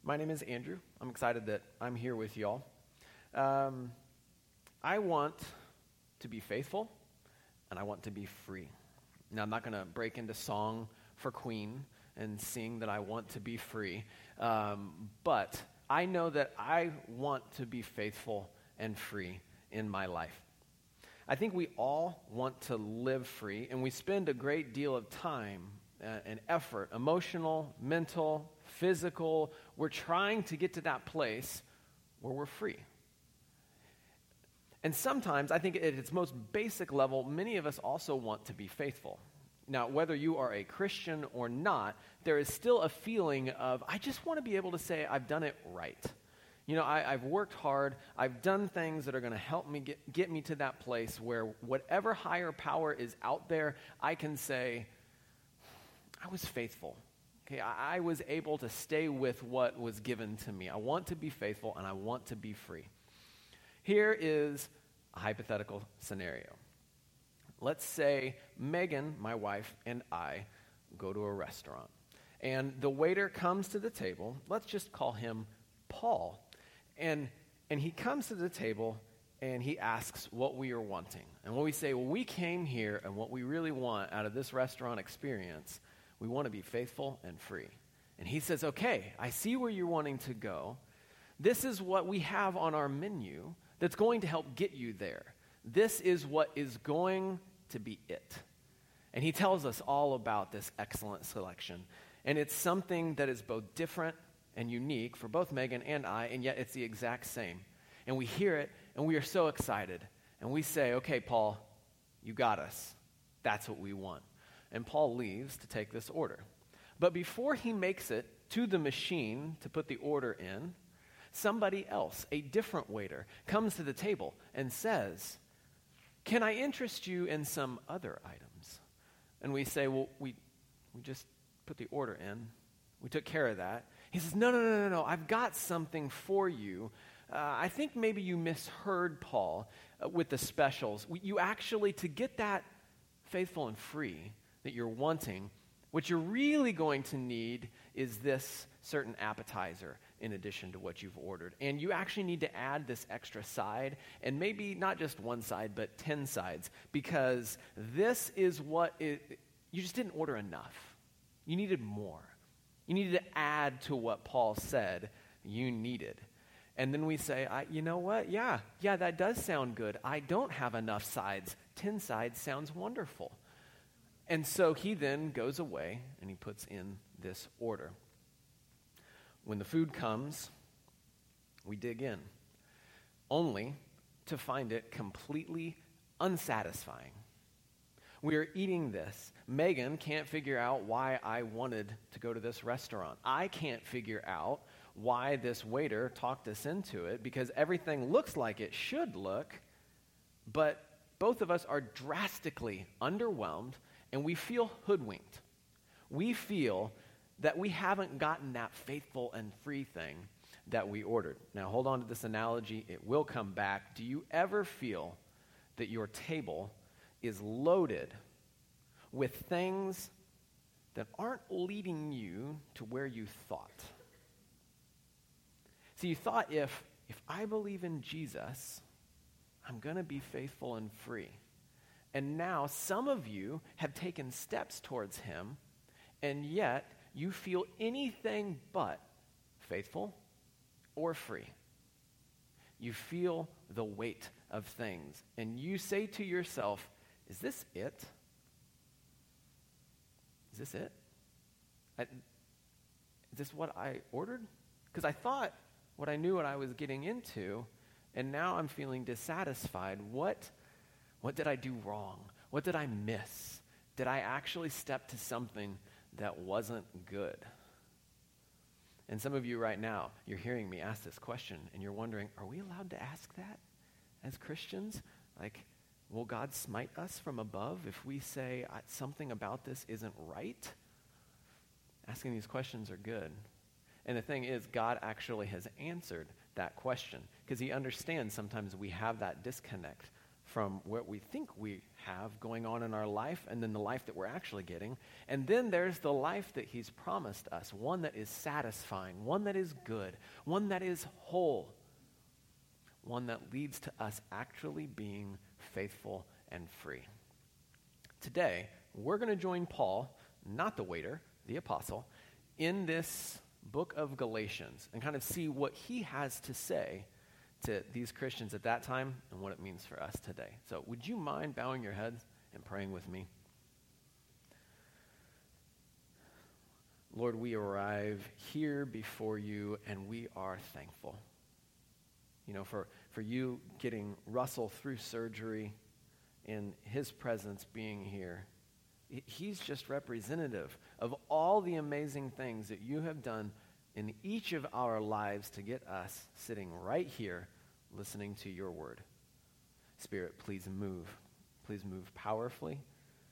My name is Andrew. I'm excited that I'm here with y'all. I want to be faithful, and I want to be free. Now, I'm not going to break into song for Queen and sing that I want to be free, but I know that I want to be faithful and free in my life. I think we all want to live free, and we spend a great deal of time and effort, emotional, mental, physical. We're trying to get to that place where we're free. And sometimes, I think at its most basic level, many of us also want to be faithful. Now, whether you are a Christian or not, there is still a feeling of, I just want to be able to say I've done it right. You know, I've worked hard. I've done things that are going to help me get me to that place where whatever higher power is out there, I can say, I was faithful. Okay, I was able to stay with what was given to me. I want to be faithful, and I want to be free. Here is a hypothetical scenario. Let's say Megan, my wife, and I go to a restaurant, and the waiter comes to the table. Let's just call him Paul. And he comes to the table, and he asks what we are wanting. And when we say, well, we came here, and what we really want out of this restaurant experience, we want to be faithful and free. And he says, okay, I see where you're wanting to go. This is what we have on our menu that's going to help get you there. This is what is going to be it. And he tells us all about this excellent selection. And it's something that is both different and unique for both Megan and I, and yet it's the exact same. And we hear it, and we are so excited. And we say, okay, Paul, you got us. That's what we want. And Paul leaves to take this order. But before he makes it to the machine to put the order in, somebody else, a different waiter, comes to the table and says, can I interest you in some other items? And we say, well, we just put the order in. We took care of that. He says, no, I've got something for you. I think maybe you misheard, Paul, with the specials. You actually, to get that faithful and free that you're wanting, what you're really going to need is this certain appetizer in addition to what you've ordered. And you actually need to add this extra side, and maybe not just one side, but 10 sides, because this is you just didn't order enough. You needed more. You needed to add to what Paul said you needed. And then we say, you know what? Yeah, that does sound good. I don't have enough sides. 10 sides sounds wonderful. And so he then goes away and he puts in this order. When the food comes, we dig in, only to find it completely unsatisfying. We are eating this. Megan can't figure out why I wanted to go to this restaurant. I can't figure out why this waiter talked us into it, because everything looks like it should look, but both of us are drastically underwhelmed, and we feel hoodwinked. We feel that we haven't gotten that faithful and free thing that we ordered. Now, hold on to this analogy. It will come back. Do you ever feel that your table is loaded with things that aren't leading you to where you thought? So you thought, if I believe in Jesus, I'm going to be faithful and free. And now some of you have taken steps towards him, and yet you feel anything but faithful or free. You feel the weight of things, and you say to yourself, is this it? Is this it? Is this what I ordered? Because I thought I knew what I was getting into, and now I'm feeling dissatisfied. What did I do wrong? What did I miss? Did I actually step to something that wasn't good? And some of you right now, you're hearing me ask this question, and you're wondering, are we allowed to ask that as Christians? Like, will God smite us from above if we say something about this isn't right? Asking these questions are good. And the thing is, God actually has answered that question, because he understands sometimes we have that disconnect from what we think we have going on in our life and then the life that we're actually getting. And then there's the life that he's promised us, one that is satisfying, one that is good, one that is whole, one that leads to us actually being faithful and free. Today, we're going to join Paul, not the waiter, the apostle, in this book of Galatians and kind of see what he has to say to these Christians at that time and what it means for us today. So would you mind bowing your heads and praying with me? Lord, we arrive here before you and we are thankful. You know, for you getting Russell through surgery and his presence being here. He's just representative of all the amazing things that you have done in each of our lives to get us sitting right here listening to your word. Spirit, please move. Please move powerfully.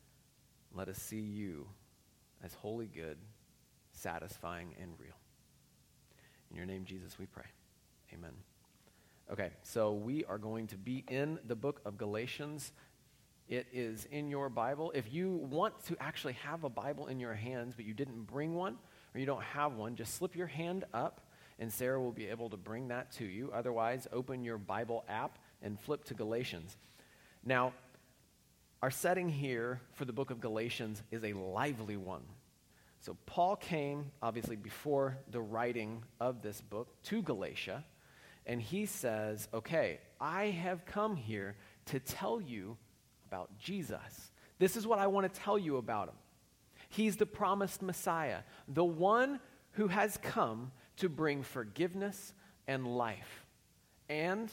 Let us see you as holy, good, satisfying, and real. In your name, Jesus, we pray. Amen. Okay, so we are going to be in the book of Galatians. It is in your Bible. If you want to actually have a Bible in your hands, but you didn't bring one, or you don't have one, just slip your hand up, and Sarah will be able to bring that to you. Otherwise, open your Bible app and flip to Galatians. Now, our setting here for the book of Galatians is a lively one. So Paul came, obviously, before the writing of this book to Galatia, and he says, okay, I have come here to tell you about Jesus. This is what I want to tell you about him. He's the promised Messiah, the one who has come to bring forgiveness and life. And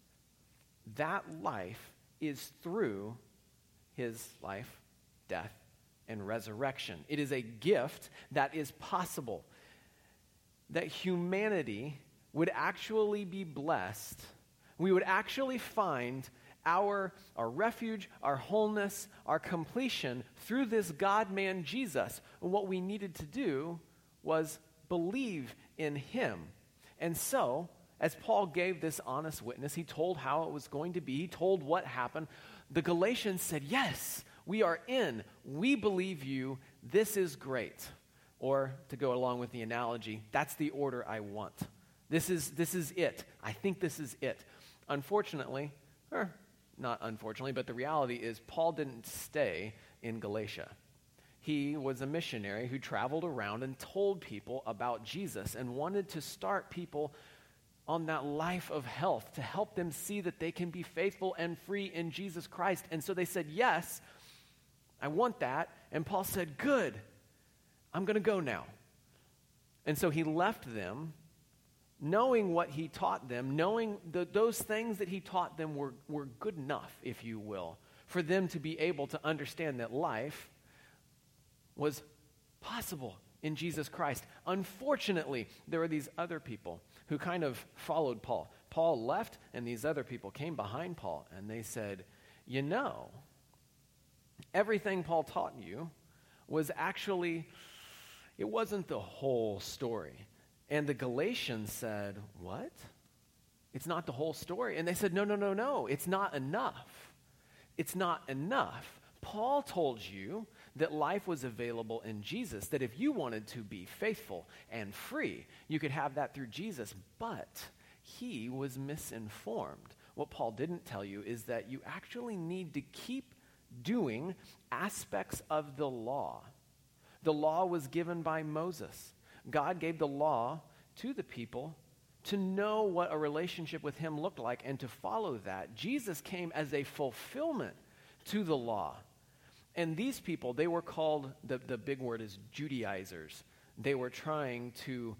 that life is through his life, death, and resurrection. It is a gift that is possible, that humanity would actually be blessed. We would actually find our refuge, our wholeness, our completion through this God-man Jesus. And what we needed to do was believe in him. And so, as Paul gave this honest witness, he told how it was going to be, he told what happened. The Galatians said, yes, we are in. We believe you. This is great. Or, to go along with the analogy, that's the order I want. This is it. I think this is it. Unfortunately, or not unfortunately, but the reality is Paul didn't stay in Galatia. He was a missionary who traveled around and told people about Jesus and wanted to start people on that life of health to help them see that they can be faithful and free in Jesus Christ. And so they said, yes, I want that. And Paul said, good, I'm going to go now. And so he left them, knowing what he taught them, knowing those things that he taught them were good enough, if you will, for them to be able to understand that life was possible in Jesus Christ. Unfortunately, there were these other people who kind of followed Paul. Paul left, and these other people came behind Paul, and they said, you know, everything Paul taught you was actually, it wasn't the whole story. And the Galatians said, what? It's not the whole story. And they said, no, it's not enough. It's not enough. Paul told you that life was available in Jesus, that if you wanted to be faithful and free, you could have that through Jesus. But he was misinformed. What Paul didn't tell you is that you actually need to keep doing aspects of the law. The law was given by Moses. God gave the law to the people to know what a relationship with him looked like and to follow that. Jesus came as a fulfillment to the law. And these people, they were called, the big word is Judaizers. They were trying to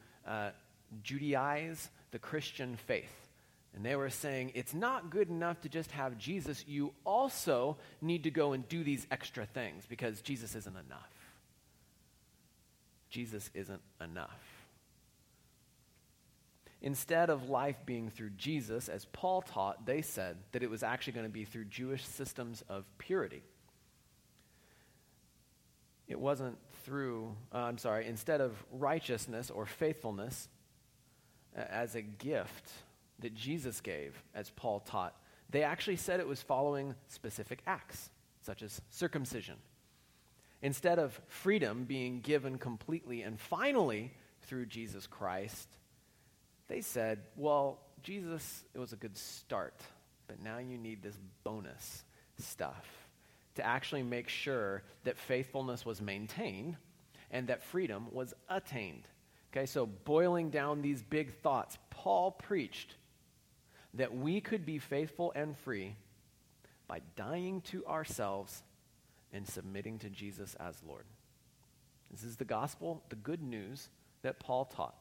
Judaize the Christian faith. And they were saying, it's not good enough to just have Jesus. You also need to go and do these extra things because Jesus isn't enough. Jesus isn't enough. Instead of life being through Jesus, as Paul taught, they said that it was actually going to be through Jewish systems of purity. It wasn't instead of righteousness or faithfulness as a gift that Jesus gave, as Paul taught, They actually said it was following specific acts, such as circumcision. Instead of freedom being given completely and finally through Jesus Christ, they said, well, Jesus, it was a good start, but now you need this bonus stuff to actually make sure that faithfulness was maintained and that freedom was attained. Okay, so boiling down these big thoughts, Paul preached that we could be faithful and free by dying to ourselves and submitting to Jesus as Lord. This is the gospel, the good news that Paul taught.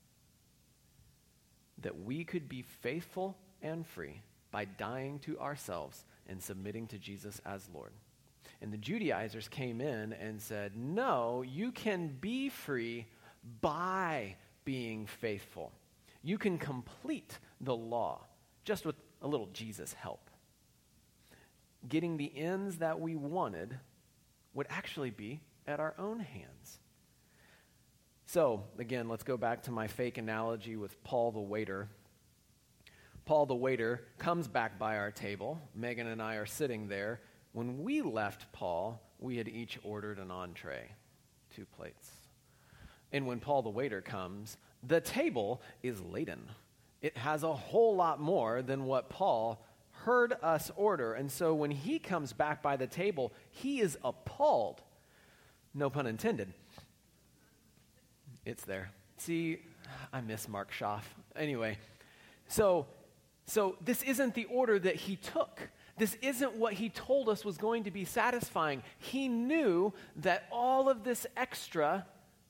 That we could be faithful and free by dying to ourselves and submitting to Jesus as Lord. And the Judaizers came in and said, no, you can be free by being faithful. You can complete the law just with a little Jesus help. Getting the ends that we wanted would actually be at our own hands. So, again, let's go back to my fake analogy with Paul the waiter. Paul the waiter comes back by our table. Megan and I are sitting there. When we left Paul, we had each ordered an entree, 2 plates. And when Paul the waiter comes, the table is laden. It has a whole lot more than what Paul heard us order. And so when he comes back by the table, he is appalled. No pun intended. It's there. See, I miss Mark Schaff. Anyway, so this isn't the order that he took. This isn't what he told us was going to be satisfying. He knew that all of this extra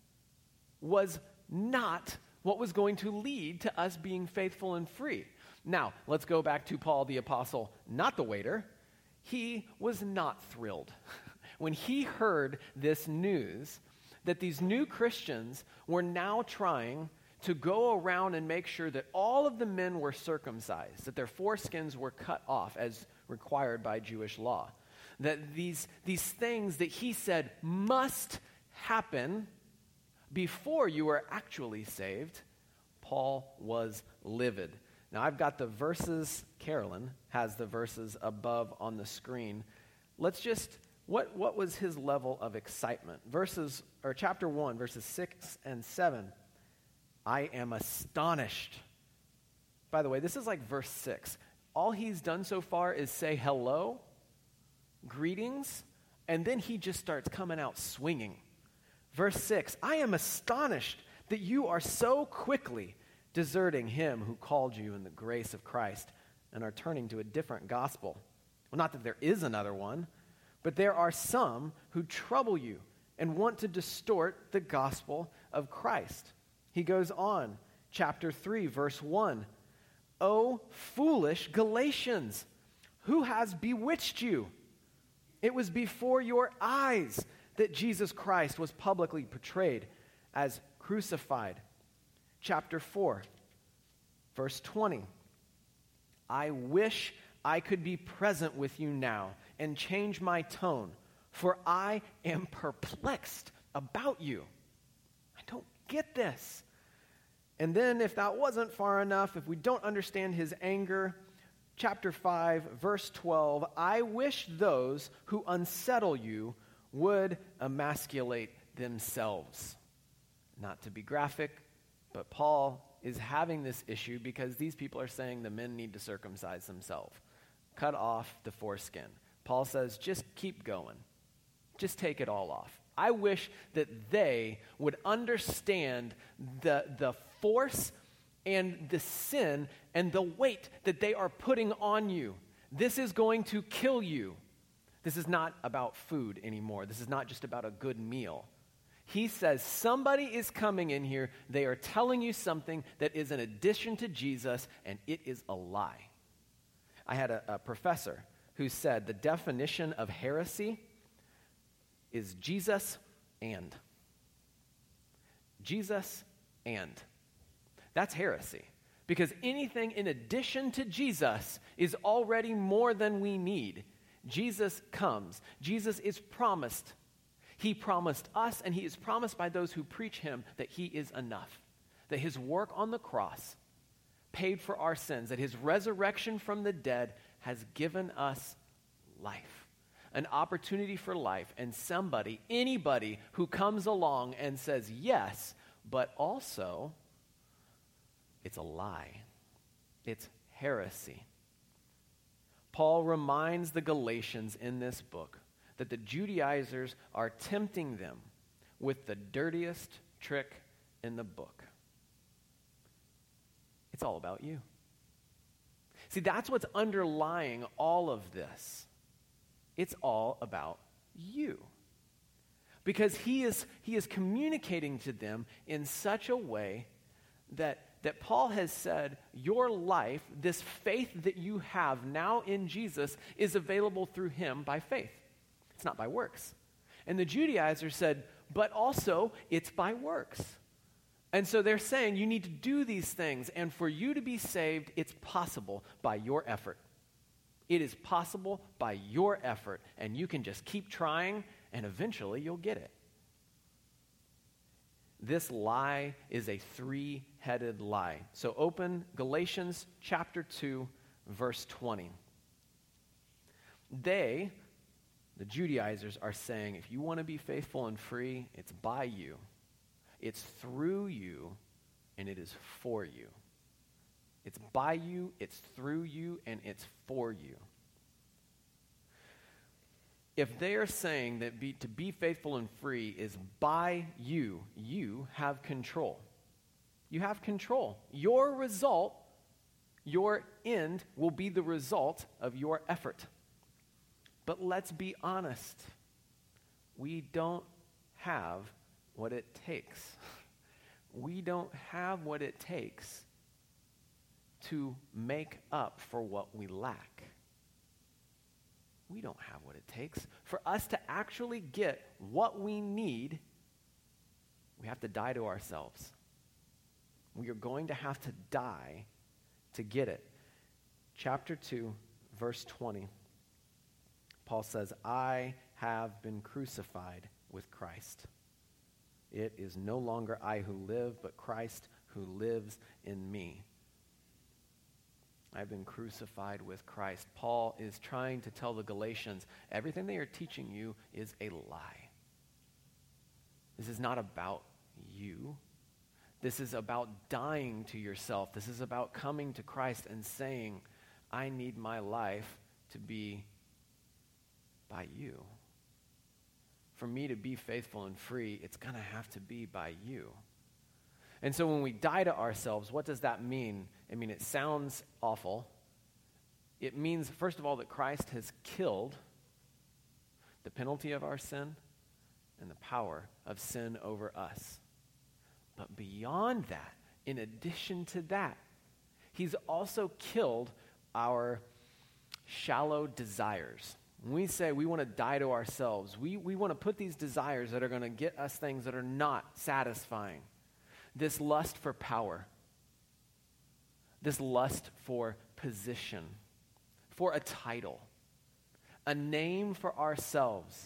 was not what was going to lead to us being faithful and free. Now, let's go back to Paul the apostle, not the waiter. He was not thrilled when he heard this news that these new Christians were now trying to go around and make sure that all of the men were circumcised, that their foreskins were cut off as required by Jewish law. That these things that he said must happen before you are actually saved, Paul was livid. Now I've got the verses, Carolyn has the verses above on the screen. Let's just, what was his level of excitement? Chapter 1, verses 6 and 7. I am astonished. By the way, this is like verse 6. All he's done so far is say hello, greetings, and then he just starts coming out swinging. Verse 6, I am astonished that you are so quickly deserting him who called you in the grace of Christ and are turning to a different gospel. Well, not that there is another one, but there are some who trouble you and want to distort the gospel of Christ. He goes on, chapter 3, verse 1. O foolish Galatians, who has bewitched you? It was before your eyes that Jesus Christ was publicly portrayed as crucified. Chapter 4, verse 20. I wish I could be present with you now and change my tone, for I am perplexed about you. I don't get this. And then if that wasn't far enough, if we don't understand his anger, chapter 5, verse 12, I wish those who unsettle you would emasculate themselves. Not to be graphic, but Paul is having this issue because these people are saying the men need to circumcise themselves. Cut off the foreskin. Paul says, just keep going. Just take it all off. I wish that they would understand the force and the sin and the weight that they are putting on you. This is going to kill you. This is not about food anymore. This is not just about a good meal. He says somebody is coming in here. They are telling you something that is an addition to Jesus, and it is a lie. I had a professor who said the definition of heresy is Jesus and. Jesus and. That's heresy. Because anything in addition to Jesus is already more than we need. Jesus comes. Jesus is promised. He promised us, and he is promised by those who preach him that he is enough. That his work on the cross paid for our sins. That his resurrection from the dead has given us life, an opportunity for life, and anybody who comes along and says yes, but also it's a lie. It's heresy. Paul reminds the Galatians in this book that the Judaizers are tempting them with the dirtiest trick in the book. It's all about you. See, that's what's underlying all of this. It's all about you. Because he is communicating to them in such a way that Paul has said, your life, this faith that you have now in Jesus, is available through him by faith. It's not by works. And the Judaizers said, but also it's by works. And so they're saying you need to do these things, and for you to be saved, it's possible by your effort. It is possible by your effort, and you can just keep trying, and eventually you'll get it. This lie is a three-headed lie. So open Galatians chapter 2, verse 20. The Judaizers, are saying, if you want to be faithful and free, it's by you. It's through you, and it is for you. It's by you, it's through you, and it's for you. If they are saying that to be faithful and free is by you, you have control. You have control. Your result, your end, will be the result of your effort. But let's be honest. We don't have what it takes. We don't have what it takes to make up for what we lack. We don't have what it takes. For us to actually get what we need, we have to die to ourselves. We are going to have to die to get it. Chapter 2, verse 20. Paul says, I have been crucified with Christ. It is no longer I who live, but Christ who lives in me. I've been crucified with Christ. Paul is trying to tell the Galatians, everything they are teaching you is a lie. This is not about you. This is about dying to yourself. This is about coming to Christ and saying, I need my life to be by you. For me to be faithful and free, it's going to have to be by you. And so when we die to ourselves, what does that mean? I mean, it sounds awful. It means, first of all, that Christ has killed the penalty of our sin and the power of sin over us. But beyond that, in addition to that, he's also killed our shallow desires. When we say we want to die to ourselves, we want to put these desires that are going to get us things that are not satisfying. This lust for power, this lust for position, for a title, a name for ourselves,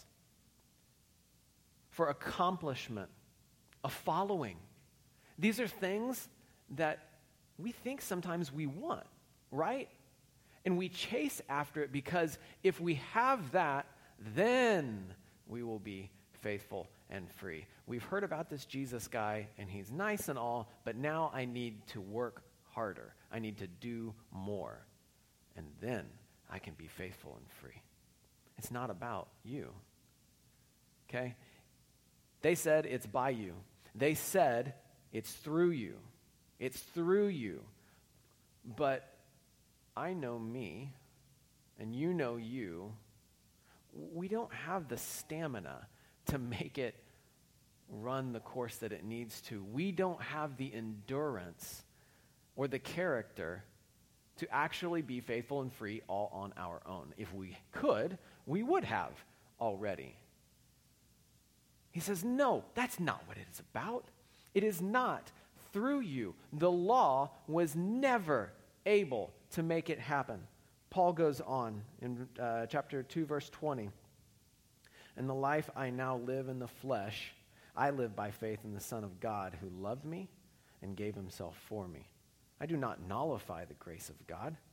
for accomplishment, a following. These are things that we think sometimes we want, right? And we chase after it because if we have that, then we will be faithful and free. We've heard about this Jesus guy, and he's nice and all, but now I need to work harder. I need to do more. And then I can be faithful and free. It's not about you. Okay? They said it's by you. They said it's through you. It's through you. But I know me, and you know you. We don't have the stamina to make it run the course that it needs to. We don't have the endurance or the character to actually be faithful and free all on our own. If we could, we would have already. He says, no, that's not what it is about. It is not through you. The law was never able to make it happen. Paul goes on in chapter 2, verse 20. And the life I now live in the flesh, I live by faith in the Son of God who loved me and gave himself for me. I do not nullify the grace of God,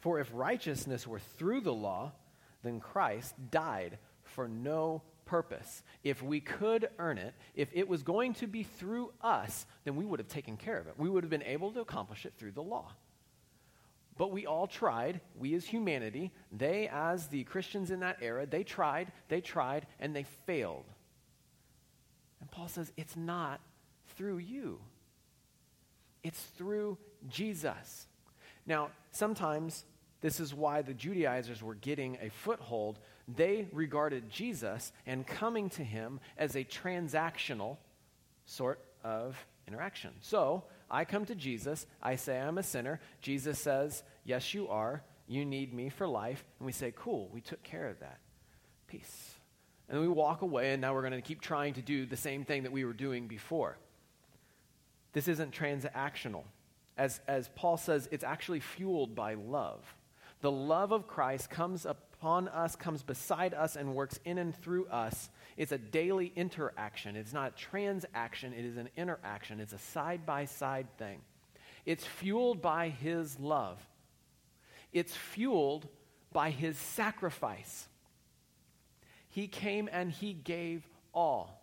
For if righteousness were through the law, then Christ died for no purpose. If we could earn it, if it was going to be through us, then we would have taken care of it. We would have been able to accomplish it through the law. But we all tried, we as humanity, they as the Christians in that era, they tried, and they failed. And Paul says, it's not through you. It's through Jesus. Now, sometimes this is why the Judaizers were getting a foothold. They regarded Jesus and coming to him as a transactional sort of interaction. So, I come to Jesus, I say I'm a sinner. Jesus says, yes, you are. You need me for life. And we say, cool, we took care of that. Peace. And then we walk away, and now we're going to keep trying to do the same thing that we were doing before. This isn't transactional. As Paul says, it's actually fueled by love. The love of Christ comes upon us, comes beside us, and works in and through us. It's a daily interaction. It's not a transaction. It is an interaction. It's a side-by-side thing. It's fueled by his love. It's fueled by his sacrifice. He came and he gave all.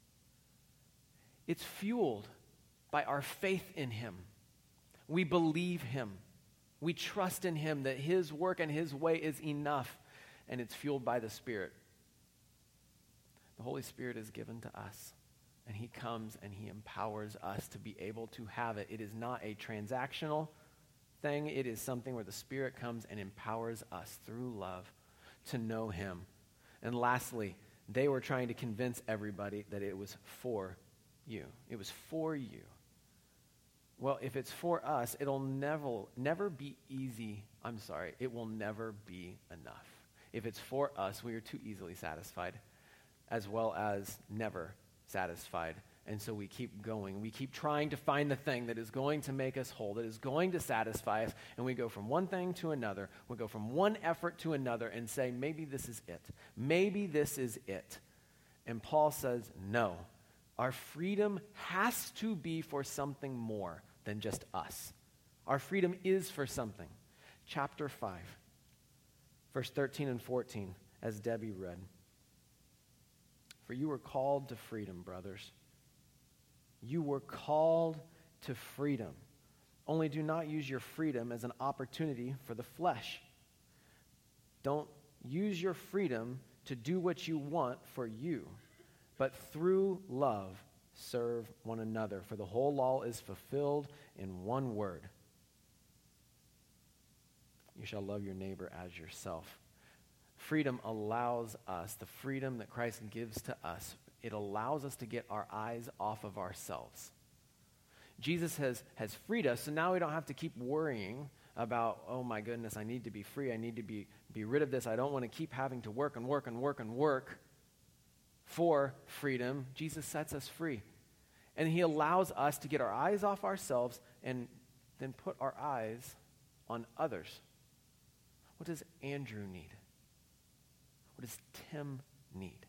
It's fueled by our faith in him. We believe him. We trust in him that his work and his way is enough, and it's fueled by the Spirit. The Holy Spirit is given to us, and he comes and he empowers us to be able to have it. It is not a transactional thing. It is something where the Spirit comes and empowers us through love to know him. And lastly, they were trying to convince everybody that it was for you. It was for you. Well, if it's for us, it'll never be easy. It will never be enough. If it's for us, we are too easily satisfied, as well as never satisfied. And so we keep going. We keep trying to find the thing that is going to make us whole, that is going to satisfy us, and we go from one thing to another. We go from one effort to another and say, maybe this is it. Maybe this is it. And Paul says, no. Our freedom has to be for something more than just us. Our freedom is for something. Chapter 5, verse 13 and 14, as Debbie read. For you were called to freedom, brothers. You were called to freedom. Only do not use your freedom as an opportunity for the flesh. Don't use your freedom to do what you want for you, but through love serve one another. For the whole law is fulfilled in one word. You shall love your neighbor as yourself. Freedom allows us, the freedom that Christ gives to us, it allows us to get our eyes off of ourselves. Jesus has freed us, so now we don't have to keep worrying about, oh my goodness, I need to be free. I need to be rid of this. I don't want to keep having to work for freedom. Jesus sets us free. And he allows us to get our eyes off ourselves and then put our eyes on others. What does Andrew need? What does Tim need?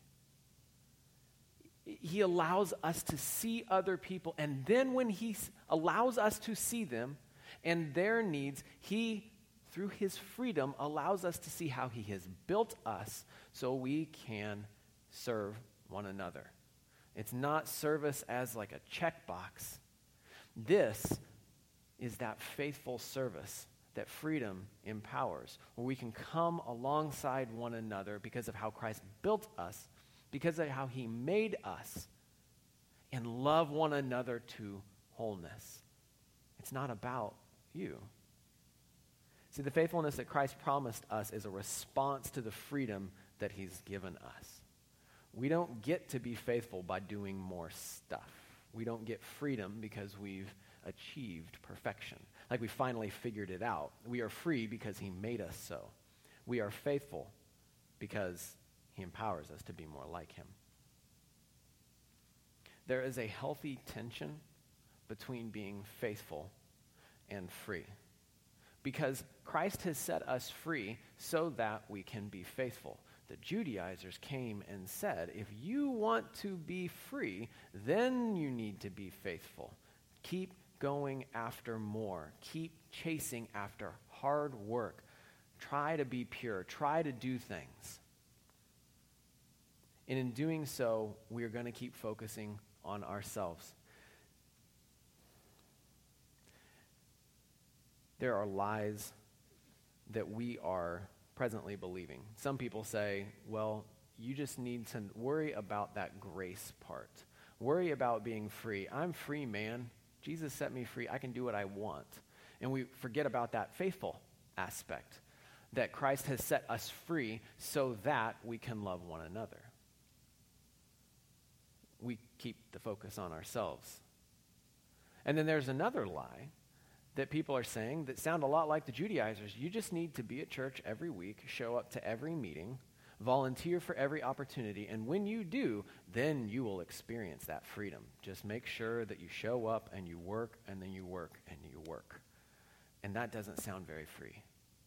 He allows us to see other people, and then when he allows us to see them and their needs, he, through his freedom, allows us to see how he has built us so we can serve one another. It's not service as like a checkbox. This is that faithful service that freedom empowers, where we can come alongside one another because of how Christ built us, because of how he made us, and love one another to wholeness. It's not about you. See, the faithfulness that Christ promised us is a response to the freedom that he's given us. We don't get to be faithful by doing more stuff. We don't get freedom because we've achieved perfection, like we finally figured it out. We are free because he made us so. We are faithful because he empowers us to be more like him. There is a healthy tension between being faithful and free, because Christ has set us free so that we can be faithful. The Judaizers came and said, if you want to be free, then you need to be faithful. Keep going after more. Keep chasing after hard work. try to be pure, try to do things. And in doing so, we are going to keep focusing on ourselves. There are lies that we are presently believing. Some people say, well, you just need to worry about that grace part. Worry about being free. I'm free, man. Jesus set me free. I can do what I want. And we forget about that faithful aspect, that Christ has set us free so that we can love one another. We keep the focus on ourselves. And then there's another lie that people are saying that sound a lot like the Judaizers. You just need to be at church every week, show up to every meeting, volunteer for every opportunity, and when you do, then you will experience that freedom. Just make sure that you show up and you work, and then you work, and you work. And that doesn't sound very free.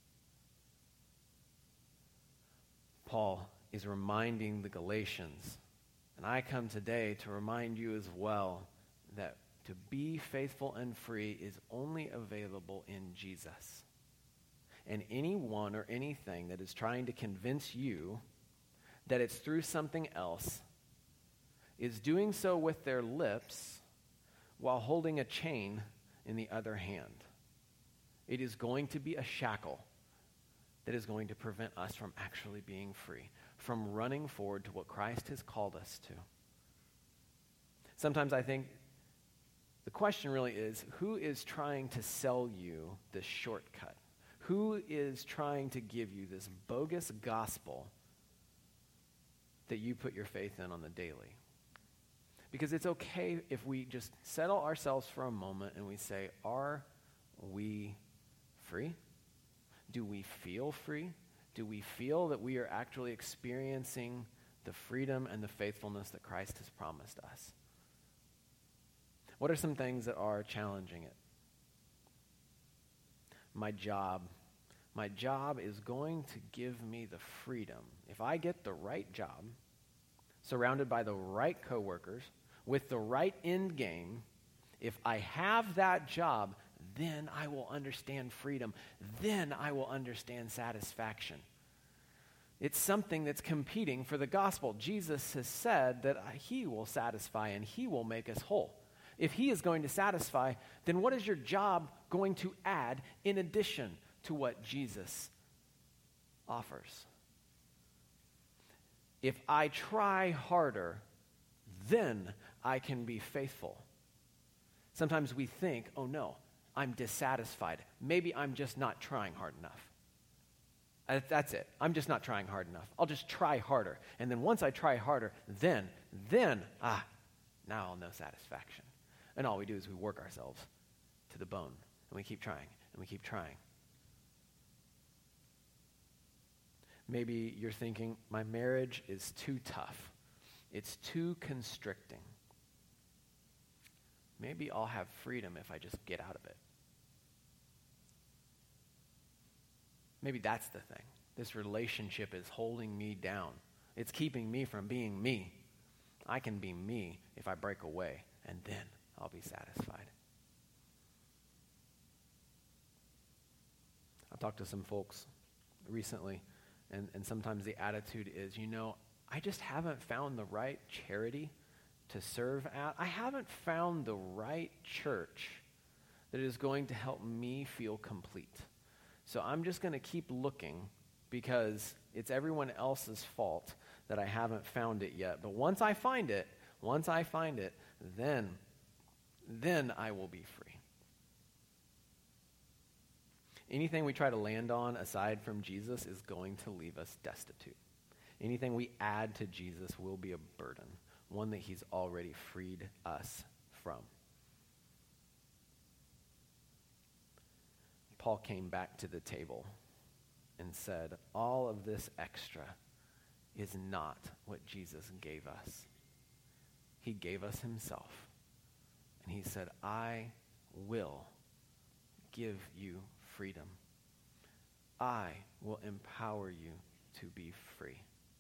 Paul is reminding the Galatians, and I come today to remind you as well, that to be faithful and free is only available in Jesus. And anyone or anything that is trying to convince you that it's through something else is doing so with their lips while holding a chain in the other hand. It is going to be a shackle that is going to prevent us from actually being free, from running forward to what Christ has called us to. Sometimes I think the question really is, who is trying to sell you this shortcut? Who is trying to give you this bogus gospel that you put your faith in on the daily? Because it's okay if we just settle ourselves for a moment and we say, are we free? Do we feel free? Do we feel that we are actually experiencing the freedom and the faithfulness that Christ has promised us? What are some things that are challenging it? My job is going to give me the freedom. If I get the right job, surrounded by the right coworkers, with the right end game, if I have that job, then I will understand freedom. Then I will understand satisfaction. It's something that's competing for the gospel. Jesus has said that he will satisfy and he will make us whole. If he is going to satisfy, then what is your job going to add in addition to what Jesus offers? If I try harder, then I can be faithful. Sometimes we think, oh no, I'm dissatisfied. Maybe I'm just not trying hard enough. That's it. I'm just not trying hard enough. I'll just try harder. And then once I try harder, then, now I'll know satisfaction. And all we do is we work ourselves to the bone. And we keep trying, and we keep trying. Maybe you're thinking, my marriage is too tough. It's too constricting. Maybe I'll have freedom if I just get out of it. Maybe that's the thing. This relationship is holding me down. It's keeping me from being me. I can be me if I break away, and then I'll be satisfied. I talked to some folks recently, and sometimes the attitude is, I just haven't found the right charity to serve at. I haven't found the right church that is going to help me feel complete. So I'm just going to keep looking because it's everyone else's fault that I haven't found it yet. But once I find it, then I will be free. Anything we try to land on aside from Jesus is going to leave us destitute. Anything we add to Jesus will be a burden, one that he's already freed us from. Paul came back to the table and said, all of this extra is not what Jesus gave us. He gave us himself. And he said, I will give you freedom. I will empower you to be free.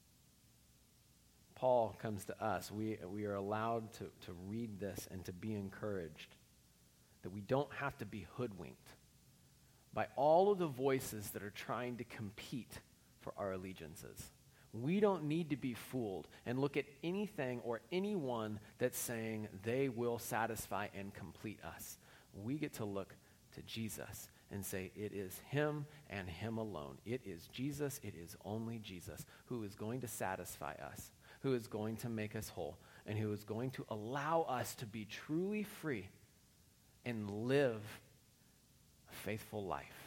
Paul comes to us. We are allowed to read this and to be encouraged that we don't have to be hoodwinked by all of the voices that are trying to compete for our allegiances. We don't need to be fooled and look at anything or anyone that's saying they will satisfy and complete us. We get to look to Jesus and say it is him and him alone. It is Jesus, it is only Jesus who is going to satisfy us, who is going to make us whole, and who is going to allow us to be truly free and live a faithful life.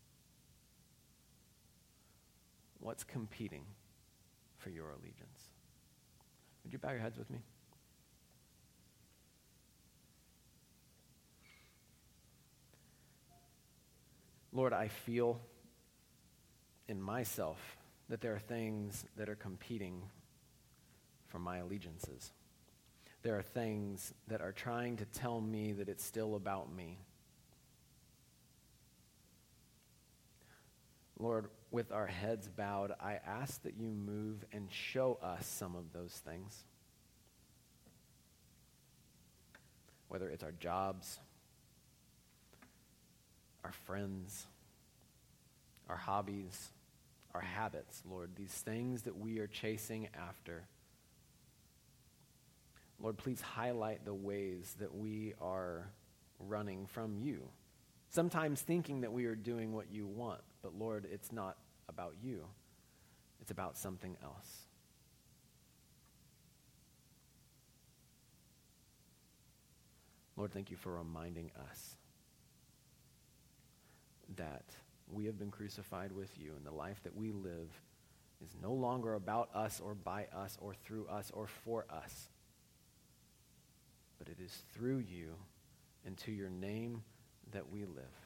What's competing for your allegiance? Would you bow your heads with me? Lord, I feel in myself that there are things that are competing for my allegiances. There are things that are trying to tell me that it's still about me. Lord, with our heads bowed, I ask that you move and show us some of those things. Whether it's our jobs, our friends, our hobbies, our habits, Lord, these things that we are chasing after. Lord, please highlight the ways that we are running from you. Sometimes thinking that we are doing what you want, but Lord, it's not about you. It's about something else. Lord, thank you for reminding us that we have been crucified with you, and the life that we live is no longer about us or by us or through us or for us, but it is through you and to your name that we live.